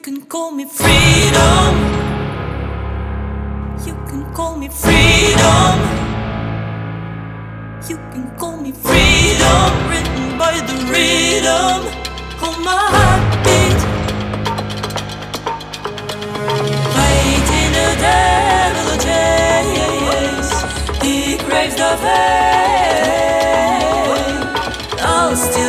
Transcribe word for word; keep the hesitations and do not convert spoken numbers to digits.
can call me freedom. You can call me freedom. You can call me freedom. Written by the rhythm of my heartbeat. Fighting the devil chase. He craves the fame. I'll still